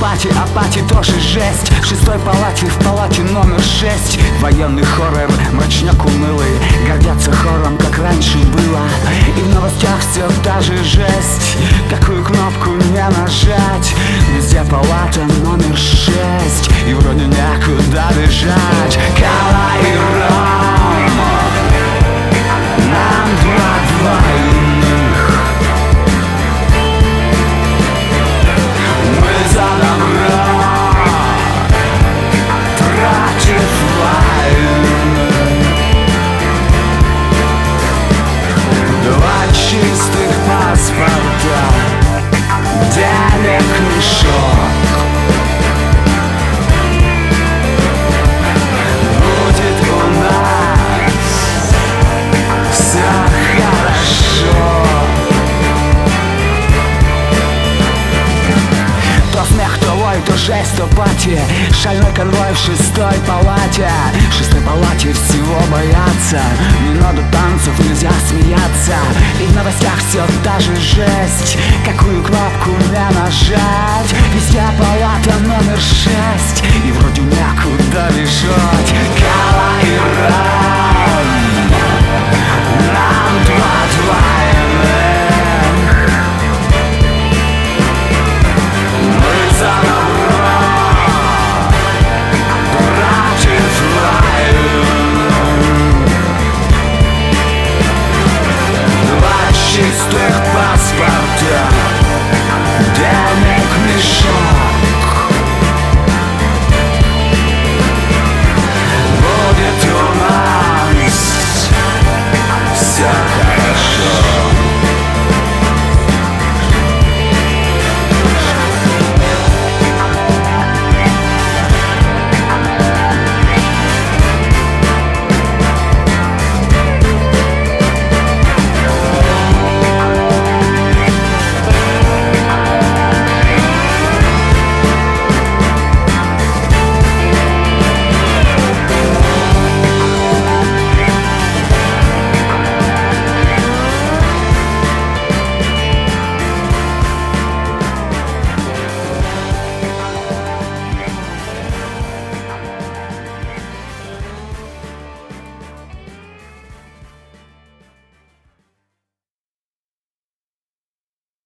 апати тоже жесть. В шестой палате, в палате номер 6 военный хоррор, мрачняк унылый. Гордятся хором, как раньше было. И в новостях все та же жесть. Какую кнопку не нажать? Везде палата номер 6. И вроде некуда бежать. Кала и ром, нам два двойных. Мы за добро против войны. Два чистых паспорта, денег мешок. Будет у нас все хорошо. То смех, то вой, то жесть, то пати. Шальной конвой в шестой палате. В шестой палате всего боятся. Не надо танцев, нельзя смеяться. И в новостях все та же жесть. Какую кнопку не нажать? Везде палата номер 6. И вроде некуда бежать. Кала и ром, нам два